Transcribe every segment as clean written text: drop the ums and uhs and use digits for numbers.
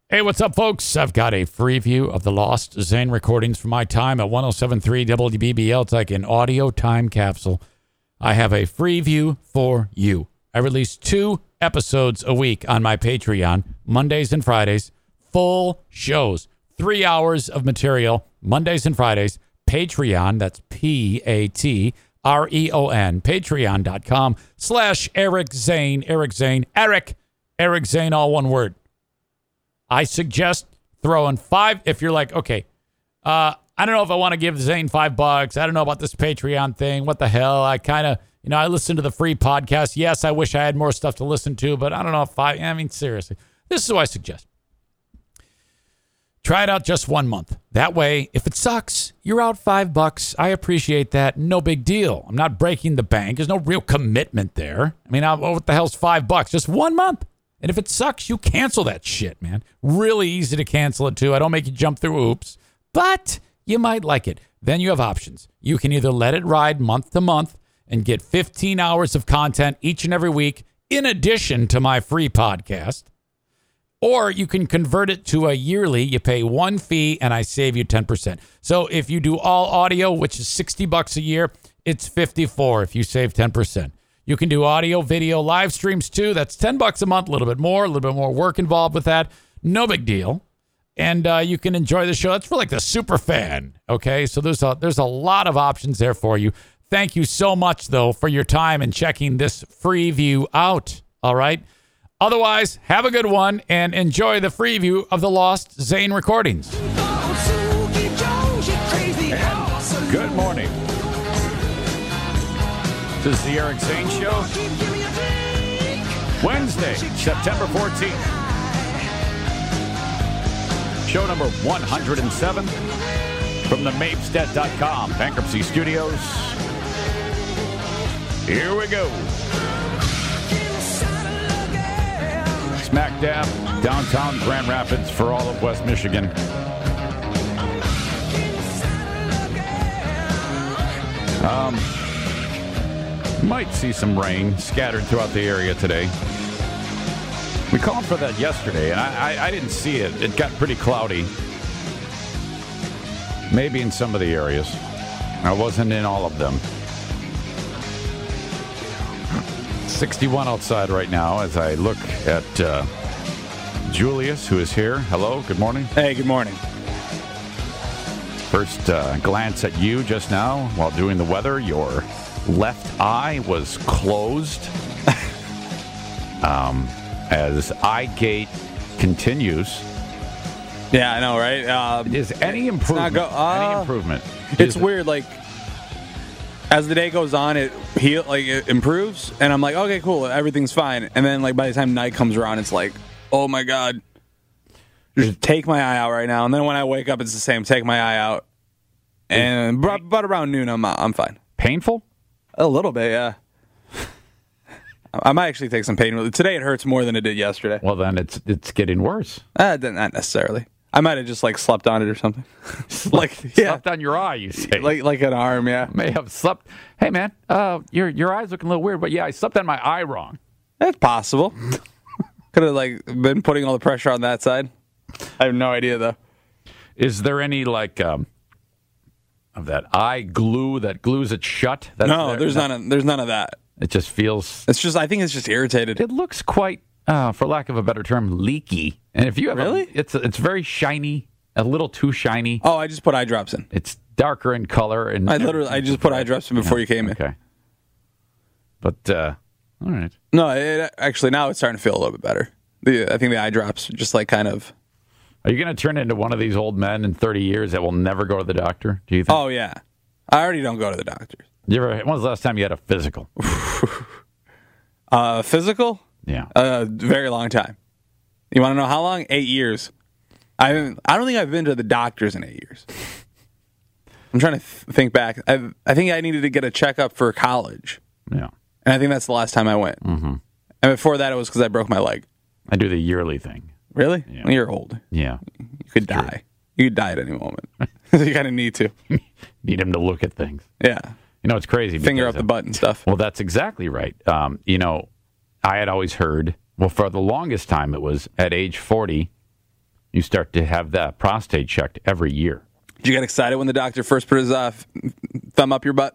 Hey, what's up, folks? I've got a free view of the Lost Zane recordings from my time at 107.3 WBBL. It's like an audio time capsule. I have a free view for you. I release 2 episodes a week on my Patreon, Mondays and Fridays, full shows, 3 hours of material, Mondays and Fridays, Patreon, that's Patreon, patreon.com/Eric Zane, Eric Zane, all one word. I suggest throwing 5, if you're like, okay, I don't know if I want to give Zane $5. I don't know about this Patreon thing. What the hell? I kind of, I listen to the free podcast. Yes, I wish I had more stuff to listen to, but I don't know if seriously. This is what I suggest. Try it out just 1 month. That way, if it sucks, you're out $5. I appreciate that. No big deal. I'm not breaking the bank. There's no real commitment there. I mean, what the hell's $5? Just 1 month. And if it sucks, you cancel that shit, man. Really easy to cancel it, too. I don't make you jump through hoops, but you might like it. Then you have options. You can either let it ride month to month and get 15 hours of content each and every week in addition to my free podcast, or you can convert it to a yearly. You pay 1 fee, and I save you 10%. So if you do all audio, which is $60 a year, it's $54 if you save 10%. You can do audio, video, live streams too. That's $10 a month, a little bit more work involved with that. No big deal. And you can enjoy the show. That's for like the super fan. Okay, so there's a lot of options there for you. Thank you so much, though, for your time and checking this free view out. All right. Otherwise, have a good one and enjoy the free view of the Lost Zane recordings. And good morning. This is the Eric Zane Show. Wednesday, September 14th. Show number 107 from the Mapstead.com Bankruptcy Studios. Here we go. Smack dab, downtown Grand Rapids for all of West Michigan. Might see some rain scattered throughout the area today. We called for that yesterday, and I didn't see it. It got pretty cloudy. Maybe in some of the areas. I wasn't in all of them. 61 outside right now as I look at Julius, who is here. Hello, good morning. Hey, good morning. First glance at you just now while doing the weather. Your left eye was closed as eye gate continues. Yeah, I know, right? Is any improvement? Any improvement? It's weird. Like as the day goes on, it improves, and I'm like, okay, cool, everything's fine. And then like by the time night comes around, it's like, oh my god, just take my eye out right now. And then when I wake up, it's the same. Take my eye out, and but around noon, I'm fine. Painful? A little bit, yeah. I might actually take some pain relief. Today it hurts more than it did yesterday. Well, then it's getting worse. Not necessarily. I might have just like slept on it or something. Slept on your eye, you say? Like an arm, yeah. May have slept. Hey, man, your eye's looking a little weird, but yeah, I slept on my eye wrong. That's possible. Could have been putting all the pressure on that side. I have no idea though. Is there any of that eye glue that glues it shut? No, there's none of that. It just feels. I think it's just irritated. It looks quite, for lack of a better term, leaky. And if you have really, it's very shiny, a little too shiny. Oh, I just put eye drops in. It's darker in color, and I just put eye drops in before you came in. Okay. But all right. No, actually now it's starting to feel a little bit better. I think the eye drops just kind of. Are you going to turn into one of these old men in 30 years that will never go to the doctor? Do you think? Oh yeah, I already don't go to the doctors. When was the last time you had a physical? Physical? Yeah. Very long time. You want to know how long? 8 years. I don't think I've been to the doctors in 8 years. I'm trying to think back. I think I needed to get a checkup for college. Yeah. And I think that's the last time I went. Mm-hmm. And before that, it was because I broke my leg. I do the yearly thing. Really? Yeah. Well, you're old. Yeah. You could die. You could die at any moment. You kind of need to. Need him to look at things. Yeah. It's crazy. Finger up the butt and stuff. Well, that's exactly right. I had always heard, well, for the longest time, it was at age 40, you start to have that prostate checked every year. Did you get excited when the doctor first put his thumb up your butt?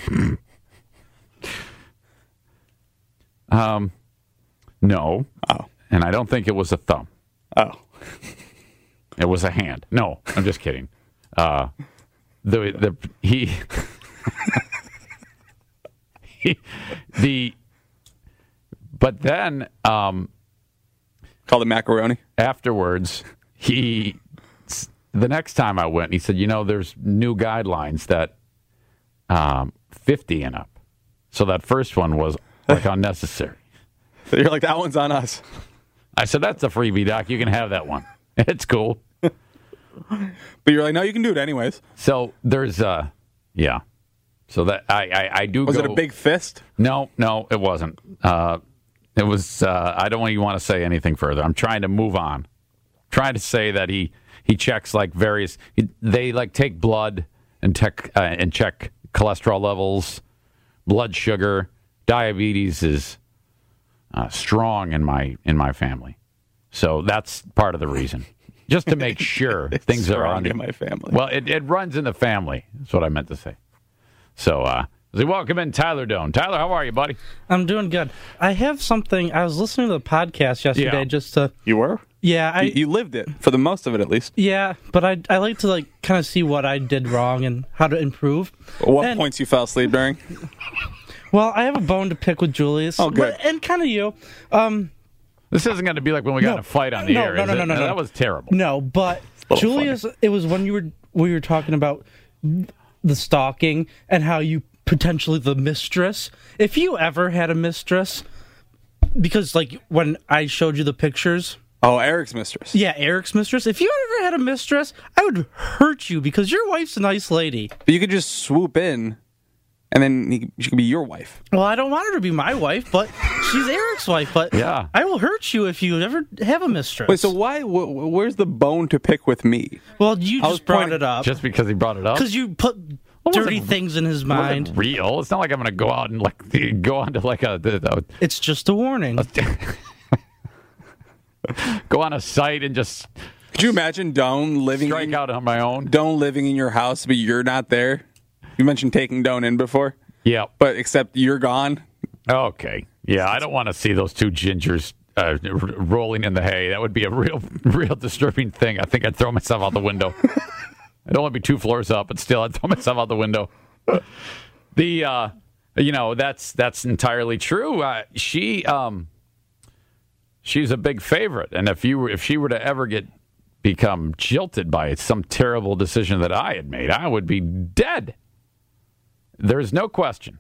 No. Oh. And I don't think it was a thumb. Oh. It was a hand. No, I'm just kidding. But then Called it macaroni. afterwards, the next time I went, he said, there's new guidelines that 50 and up. So that first one was like unnecessary. So you're like, that one's on us. I said, that's a freebie, Doc. You can have that one. It's cool. But you're like, no, you can do it anyways. So there's, yeah. So that I do. Was it a big fist? No, it wasn't. It was. I don't even want to say anything further. I'm trying to move on. Trying to say that he checks like various. They like take blood and check cholesterol levels, blood sugar. Diabetes is strong in my family, so that's part of the reason. Just to make sure things are under in my family. Well, it runs in the family. That's what I meant to say. So, welcome in Tyler Doan. Tyler, how are you, buddy? I'm doing good. I have something. I was listening to the podcast yesterday Yeah. just to. You were? Yeah, You lived it for the most of it, at least. Yeah, but I like to like kind of see what I did wrong and how to improve. What And- points you fell asleep during? Well, I have a bone to pick with Julius. Oh, good. And kind of you. This isn't going to be like when we got in a fight on the No, air. no, is no, it? no, no, no. That was terrible. No, but little Julius, it was when we were talking about the stalking and how you potentially the mistress. If you ever had a mistress, because like when I showed you the pictures. Oh, Eric's mistress. Yeah, Eric's mistress. If you ever had a mistress, I would hurt you because your wife's a nice lady. But you could just swoop in, and then she could be your wife. Well, I don't want her to be my wife, but she's Eric's wife. But Yeah. I will hurt you if you ever have a mistress. Wait, so why? Where's the bone to pick with me? Well, you I was just brought pointing- it up Just because he brought it up? because you put wasn't- dirty things in his It wasn't mind. real. It's not like I'm going to go out and like go on to like It's just a warning. go on a site and just Could you imagine Doan living strike out on my own. Doan living in your house, but you're not there? You mentioned taking Doan in before, Yeah. but except you're gone. Okay. Yeah, I don't want to see those two gingers rolling in the hay. That would be a real disturbing thing. I think I'd throw myself out the window. I don't want to be 2 floors up, but still, I'd throw myself out the window. That's entirely true. She's a big favorite, and if she were to ever become jilted by some terrible decision that I had made, I would be dead. There's no question.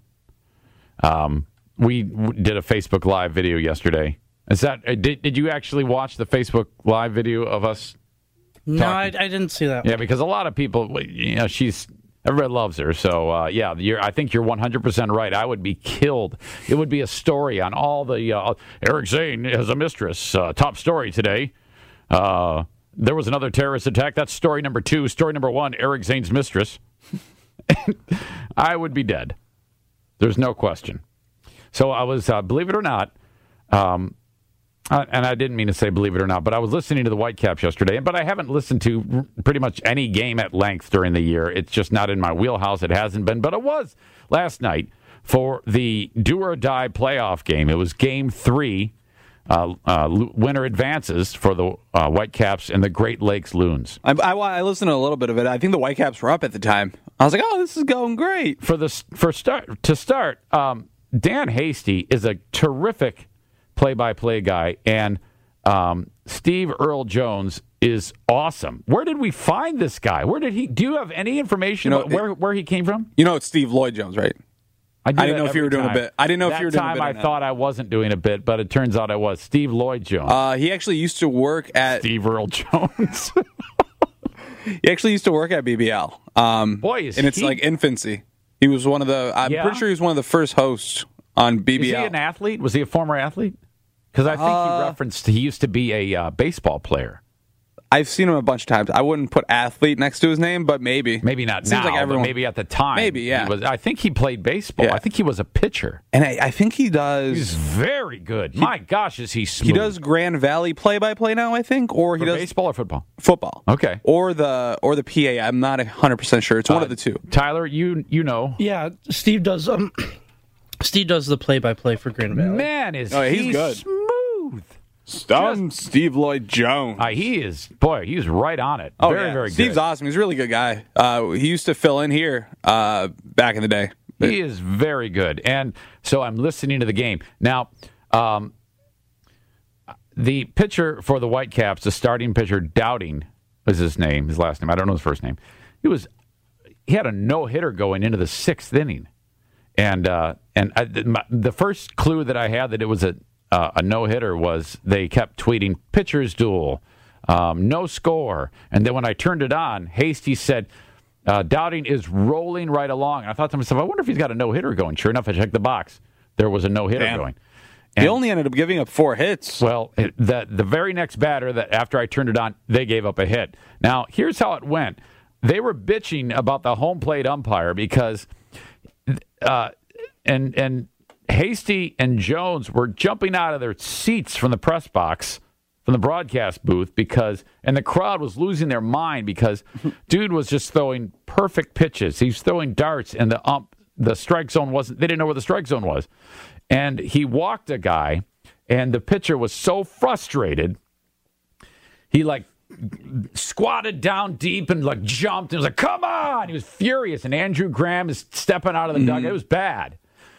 We did a Facebook Live video yesterday. Did you actually watch the Facebook Live video of us? No, I didn't see that. Yeah, because a lot of people, everybody loves her. So, I think you're 100% right. I would be killed. It would be a story on all the, Eric Zane has a mistress, top story today. There was another terrorist attack. That's story number 2. Story number 1, Eric Zane's mistress. I would be dead. There's no question. So I was, believe it or not, and I didn't mean to say believe it or not, but I was listening to the Whitecaps yesterday, but I haven't listened to pretty much any game at length during the year. It's just not in my wheelhouse. It hasn't been, but it was last night for the do or die playoff game. It was game 3. Winner advances for the Whitecaps and the Great Lakes Loons. I listened to a little bit of it. I think the Whitecaps were up at the time. I was like, oh, this is going great. To start, Dan Hasty is a terrific play-by-play guy, and Steve Earl Jones is awesome. Where did we find this guy? Do you have any information about where he came from? You know, it's Steve Lloyd Jones, right? I didn't know if you were doing a bit. I didn't know if you were doing a bit. That time I thought I wasn't doing a bit, but it turns out I was. Steve Lloyd Jones. He actually used to work at Steve Earl Jones. He actually used to work at BBL. Boy, is in its he- like infancy. He was one of the. I'm Yeah? pretty sure he was one of the first hosts on BBL. Is he an athlete? Was he a former athlete? Because I think he referenced he used to be a baseball player. I've seen him a bunch of times. I wouldn't put athlete next to his name, but maybe. Maybe not Seems now, like everyone, but maybe at the time. Maybe, yeah. I think he played baseball. Yeah. I think he was a pitcher. And I think he does. He's very good. My gosh, is he smooth. He does Grand Valley play-by-play now, I think, or he For does baseball or football? football. Okay. Or the PA. I'm not 100% sure. It's one of the two. Tyler, you know. Yeah, Steve does the play-by-play for Grand Valley. Man, is he's he good. smooth. Steve Lloyd Jones. He is. Boy, he's right on it. Oh, very, yeah. very good. Steve's awesome. He's a really good guy. He used to fill in here back in the day. He is very good. And so I'm listening to the game. Now, the pitcher for the Whitecaps, the starting pitcher, Dowding was his last name. I don't know his first name. He had a no-hitter going into the 6th inning. And the first clue that I had that it was a no-hitter was they kept tweeting, pitcher's duel, no score. And then when I turned it on, Hasty said, Dowding is rolling right along. And I thought to myself, I wonder if he's got a no-hitter going. Sure enough, I checked the box. There was a no-hitter going. He only ended up giving up 4 hits. Well, the very next batter, that after I turned it on, they gave up a hit. Now, here's how it went. They were bitching about the home plate umpire because and Hasty and Jones were jumping out of their seats from the press box, from the broadcast booth, and the crowd was losing their mind because dude was just throwing perfect pitches. He was throwing darts, and the strike zone wasn't. They didn't know where the strike zone was, and he walked a guy, and the pitcher was so frustrated, he squatted down deep and jumped and was like, "Come on!" He was furious, and Andrew Graham is stepping out of the dugout. It was bad.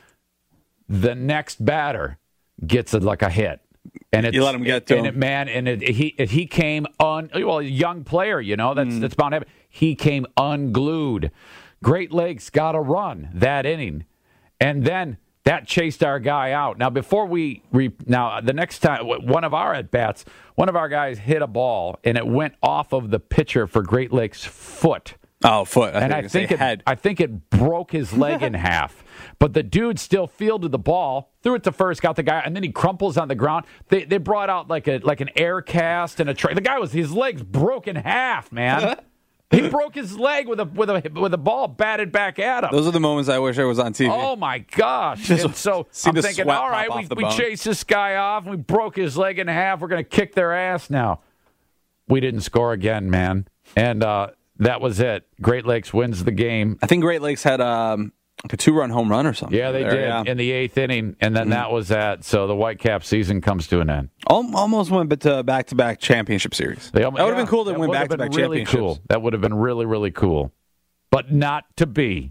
The next batter gets a hit. And you let him get to him. He came a young player, that's bound to happen. He came unglued. Great Lakes got a run that inning. And then that chased our guy out. Now, before the next time, one of our at-bats, one of our guys hit a ball, and it went off of the pitcher for Great Lakes' foot. Oh, foot. I think it broke his leg in half. But the dude still fielded the ball, threw it to first, got the guy, and then he crumples on the ground. They brought out like an air cast and a tray. The guy his legs broke in half, man. He broke his leg with a ball batted back at him. Those are the moments I wish I was on TV. Oh my gosh! And so I'm thinking, all right, we chased this guy off, and we broke his leg in half. We're going to kick their ass now. We didn't score again, man, and that was it. Great Lakes wins the game. I think Great Lakes had a 2-run home run or something. Yeah, they did in the 8th inning, and then that was that. So the Whitecap season comes to an end. Almost went to back-to-back championship series. That would have been cool to win back-to-back championships. Cool. That would have been really, really cool. But not to be.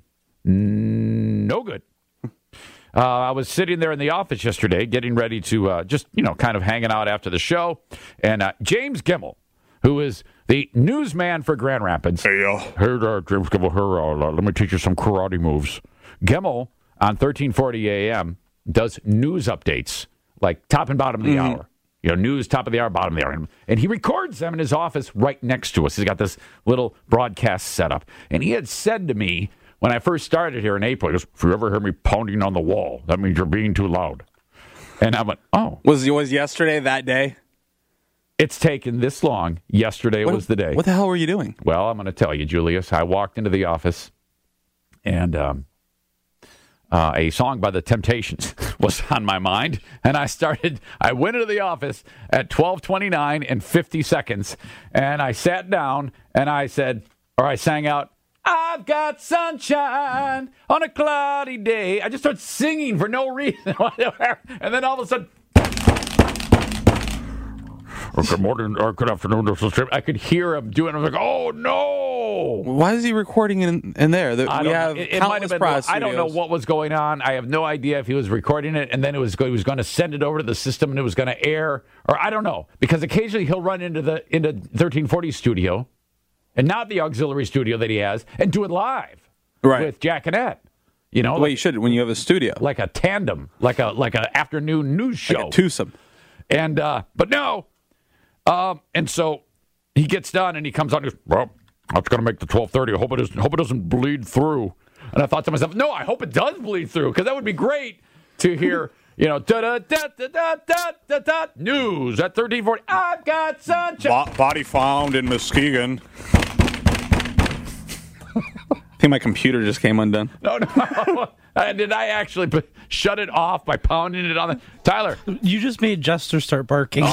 No good. I was sitting there in the office yesterday getting ready to kind of hanging out after the show, and James Gimmel, who is the newsman for Grand Rapids. Hey, James Gimmel, let me teach you some karate moves. Gimmel on 1340 AM does news updates, like top and bottom of the hour. News, top of the hour, bottom of the hour. And he records them in his office right next to us. He's got this little broadcast setup. And he had said to me when I first started here in April, he goes, if you ever hear me pounding on the wall, that means you're being too loud. And I went, oh. Was yesterday that day? It's taken this long. Yesterday was the day. What the hell were you doing? Well, I'm going to tell you, Julius. I walked into the office, and a song by the Temptations was on my mind. And I went into the office at 12:29 and 50 seconds, and I sat down, and I sang out, I've got sunshine on a cloudy day. I just started singing for no reason. And then all of a sudden, good morning or good afternoon. I could hear him doing it. I was like, oh, no. Why is he recording in there? We have countless process I don't know what was going on. I have no idea if he was recording it, and then he was going to send it over to the system, and it was going to air. Or I don't know. Because occasionally he'll run into 1340 studio, and not the auxiliary studio that he has, and do it live with Jack and Ed. Well, you should when you have a studio. Like a tandem, like a afternoon news show. Like a twosome. And, but no. And so he gets done and he comes on and goes, well, that's going to make the 12:30. I hope it doesn't bleed through. And I thought to myself, no, I hope it does bleed through, because that would be great to hear You know, news at 1340. I've got sunshine. Body found in Muskegon. I think my computer just came undone. No. Did I actually shut it off by pounding it on the... Tyler. You just made Jester start barking.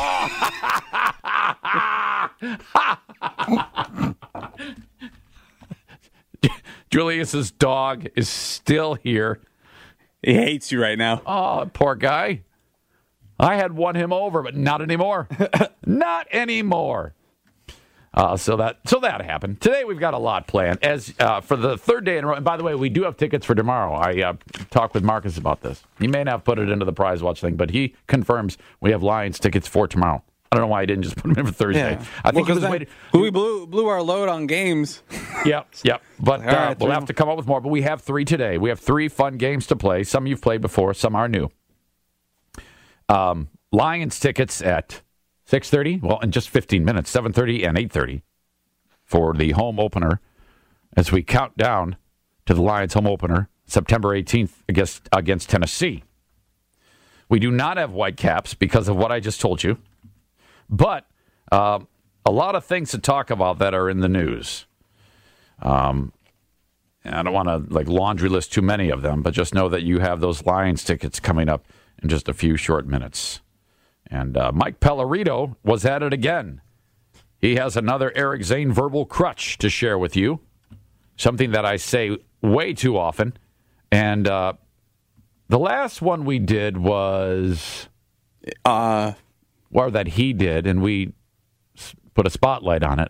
Julius's dog is still here. He hates you right now. Oh, poor guy. I had won him over, but not anymore. Not anymore. So that happened. Today we've got a lot planned. As for the third day in a row, and by the way, we do have tickets for tomorrow. I talked with Marcus about this. He may not have put it into the prize watch thing, but he confirms we have Lions tickets for tomorrow. I don't know why I didn't just put them in for Thursday. Yeah. I think he was waiting. We blew our load on games. Yep. But right, we'll have to come up with more. But we have 3 today. We have 3 fun games to play. Some you've played before. Some are new. Lions tickets at 6:30. Well, in just 15 minutes, 7:30 and 8:30 for the home opener as we count down to the Lions home opener, September 18th against Tennessee. We do not have Whitecaps because of what I just told you. But a lot of things to talk about that are in the news. I don't want to laundry list too many of them, but just know that you have those Lions tickets coming up in just a few short minutes. And Mike Pellerito was at it again. He has another Eric Zane verbal crutch to share with you, something that I say way too often. And the last one we did was... Or that he did, and we put a spotlight on it.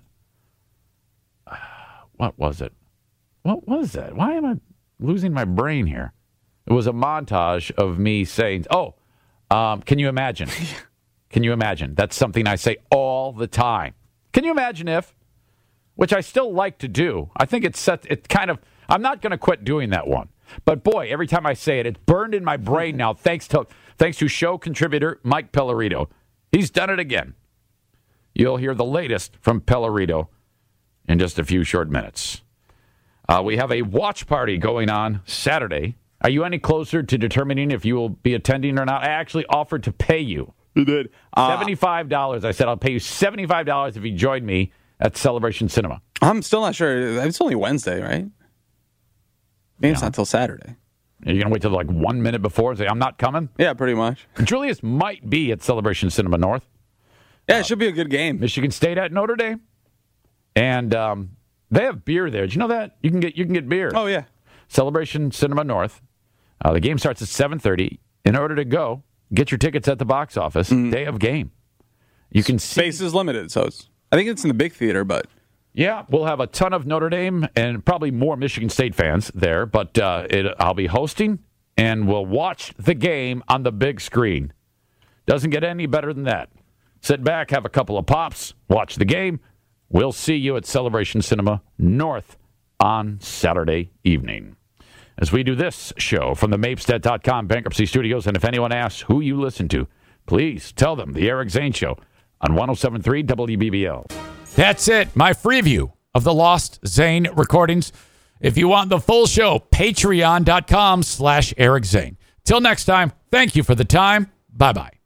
What was it? What was that? Why am I losing my brain here? It was a montage of me saying, can you imagine? Can you imagine? That's something I say all the time. Can you imagine if? Which I still like to do. I think I'm not going to quit doing that one. But boy, every time I say it, it's burned in my brain now, thanks to show contributor Mike Pellerito. He's done it again. You'll hear the latest from Pellerito in just a few short minutes. We have a watch party going on Saturday. Are you any closer to determining if you will be attending or not? I actually offered to pay you. You did. $75. I said I'll pay you $75 if you join me at Celebration Cinema. I'm still not sure. It's only Wednesday, right? Maybe it's not till Saturday. Are you going to wait till 1 minute before and say, I'm not coming? Yeah, pretty much. Julius might be at Celebration Cinema North. Yeah, it should be a good game. Michigan State at Notre Dame. And they have beer there. Did you know that? You can get beer. Oh, yeah. Celebration Cinema North. The game starts at 7:30. In order to go, get your tickets at the box office. Day of game. You can see. Space is limited, so I think it's in the big theater, but... Yeah, we'll have a ton of Notre Dame and probably more Michigan State fans there, but I'll be hosting, and we'll watch the game on the big screen. Doesn't get any better than that. Sit back, have a couple of pops, watch the game. We'll see you at Celebration Cinema North on Saturday evening. As we do this show from the Mapstead.com Bankruptcy Studios, and if anyone asks who you listen to, please tell them the Eric Zane Show on 107.3 WBBL. That's it, my preview of the Lost Zane recordings. If you want the full show, patreon.com/Eric Zane. Till next time, thank you for the time. Bye-bye.